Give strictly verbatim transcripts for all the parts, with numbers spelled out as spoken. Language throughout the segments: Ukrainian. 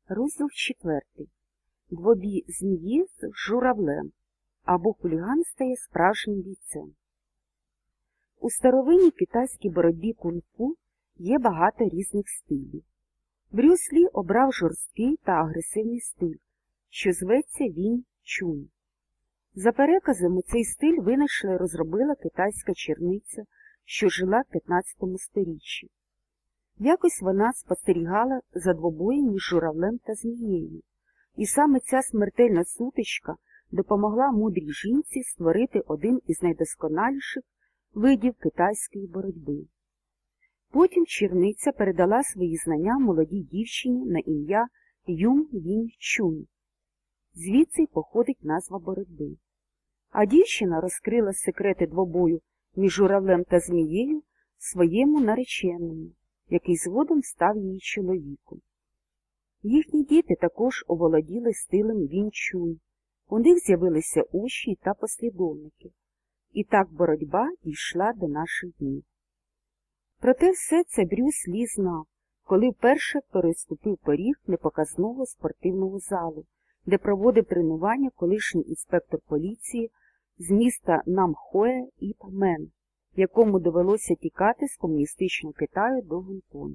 Розділ четвертий. Двобій змії з журавлем, або хуліган стає справжнім бійцем. У старовинній китайській боротьбі кунг-фу є багато різних стилів. Брюс Лі обрав жорсткий та агресивний стиль, що зветься Вінь-чунь. За переказами, цей стиль винайшла і розробила китайська черниця, що жила в п'ятнадцятому сторіччі. Якось вона спостерігала за двобоєм між журавлем та змією, і саме ця смертельна сутичка допомогла мудрій жінці створити один із найдосконаліших видів китайської боротьби. Потім черниця передала свої знання молодій дівчині на ім'я Юнь-Вінь-чунь. Звідси й походить назва боротьби. А дівчина розкрила секрети двобою між журавлем та змією своєму нареченому, який згодом став її чоловіком. Їхні діти також оволоділи стилем Вінь-чунь. У них з'явилися учні та послідовники. І так боротьба дійшла до наших днів. Проте все це Брюс Лі знав, коли вперше переступив поріг непоказного спортивного залу, де проводив тренування колишній інспектор поліції з міста Намхоe Іп Мен, якому довелося тікати з комуністичного Китаю до Гонконгу.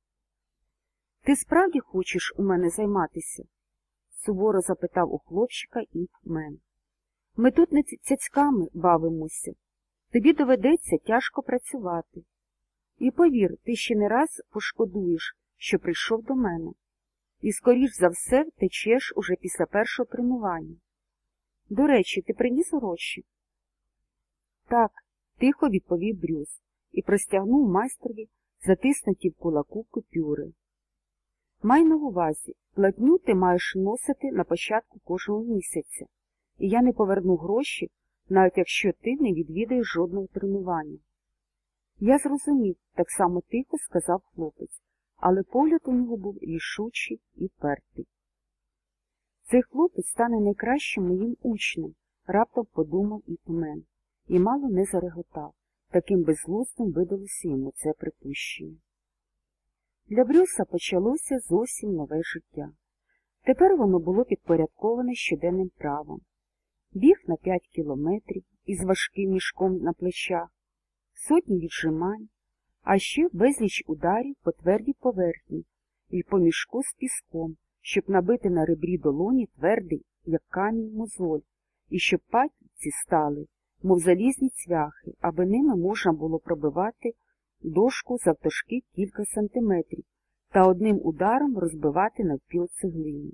«Ти справді хочеш у мене займатися?» – суворо запитав у хлопчика Іп Мен. «Ми тут не цяцьками бавимося. Тобі доведеться тяжко працювати. І повір, ти ще не раз пошкодуєш, що прийшов до мене. І, скоріш за все, втечеш уже після першого тренування. До речі, ти приніс гроші?» «Так», – тихо відповів Брюс і простягнув майстрові затиснуті в кулаку купюри. «Май на увазі, платню ти маєш носити на початку кожного місяця, і я не поверну гроші, навіть якщо ти не відвідаєш жодного тренування». «Я зрозумів», – так само тихо сказав хлопець, але погляд у нього був рішучий і впертий. «Цей хлопець стане найкращим моїм учнем», – раптом подумав Іп Мен, і мало не зареготав. Таким безглуздим видалося йому це припущення. Для Брюса почалося зовсім нове життя. Тепер воно було підпорядковане щоденним правом. Біг на п'ять кілометрів із важким мішком на плечах, сотні віджимань, а ще безліч ударів по твердій поверхні і по мішку з піском, щоб набити на ребрі долоні твердий, як камінь, мозоль, і щоб пальці стали, мов залізні цвяхи, аби ними можна було пробивати дошку завтовшки кілька сантиметрів та одним ударом розбивати навпіл цеглину.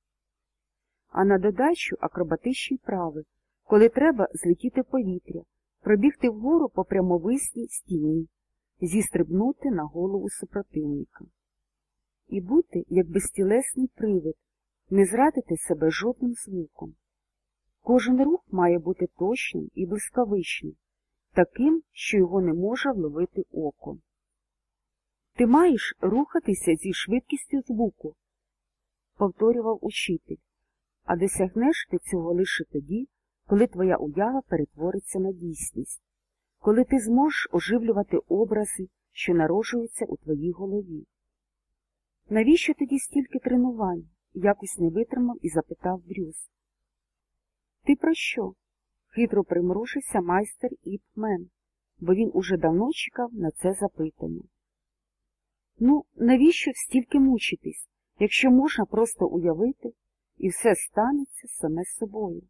А на додачу акробатичні вправи, коли треба злетіти в повітря, пробігти вгору по прямовисній стіні, зістрибнути на голову супротивника. І бути, як безтілесний привид, не зрадити себе жодним звуком. Кожен рух має бути точним і блискавичним, таким, що його не може вловити око. «Ти маєш рухатися зі швидкістю звуку», – повторював учитель, «а досягнеш ти цього лише тоді, коли твоя уява перетвориться на дійсність, коли ти зможеш оживлювати образи, що народжуються у твоїй голові». «Навіщо тоді стільки тренувань?» – якось не витримав і запитав Брюс. «Ти про що?» – хитро примружився майстер Іп Мен, бо він уже давно чекав на це запитання. «Ну, навіщо стільки мучитись, якщо можна просто уявити, і все станеться саме з собою?»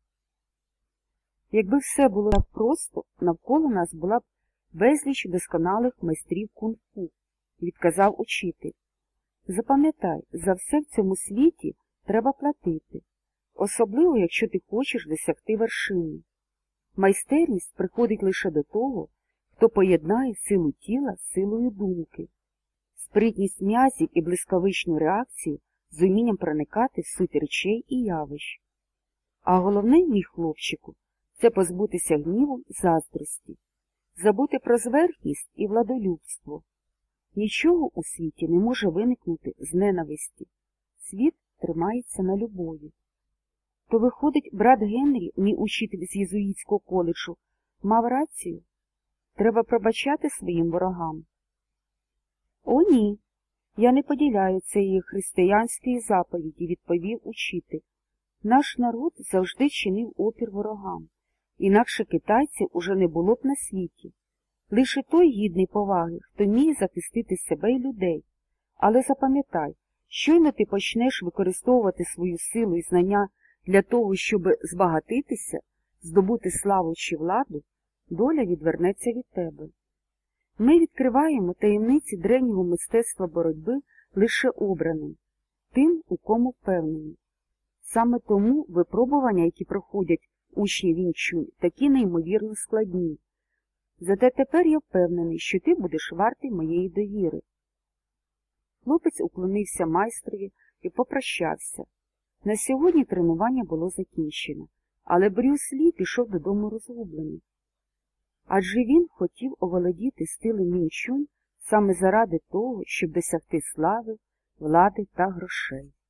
«Якби все було так просто, навколо нас була б безліч досконалих майстрів кунг-фу», – відказав учитель. «Запам'ятай, за все в цьому світі треба платити, особливо, якщо ти хочеш досягти вершини. Майстерність приходить лише до того, хто поєднає силу тіла з силою думки, спритність м'язів і блискавичну реакцію з умінням проникати в суть речей і явищ. А головне, мій хлопчику, це позбутися гніву і заздрості, забути про зверхність і владолюбство. Нічого у світі не може виникнути з ненависті. Світ тримається на любові. То, виходить, брат Генрі, мій учитель з єзуїтського коледжу, мав рацію? Треба пробачати своїм ворогам?» «О, ні», Я не поділяю цієї християнської заповіді, відповів учитель. Наш народ завжди чинив опір ворогам, інакше китайців уже не було б на світі. Лише той гідний поваги, хто вміє захистити себе і людей. Але запам'ятай, щойно ти почнеш використовувати свою силу і знання для того, щоб збагатитися, здобути славу чи владу, доля відвернеться від тебе. Ми відкриваємо таємниці древнього мистецтва боротьби лише обраним, тим, у кому впевнені. Саме тому випробування, які проходять учні Вінь Чунь, такі неймовірно складні. Зате тепер я впевнений, що ти будеш вартий моєї довіри. Хлопець уклонився майстрові і попрощався. На сьогодні тренування було закінчено, але Брюс Лі пішов додому розгублений. Адже він хотів оволодіти стилем Вінь Чунь саме заради того, щоб досягти слави, влади та грошей.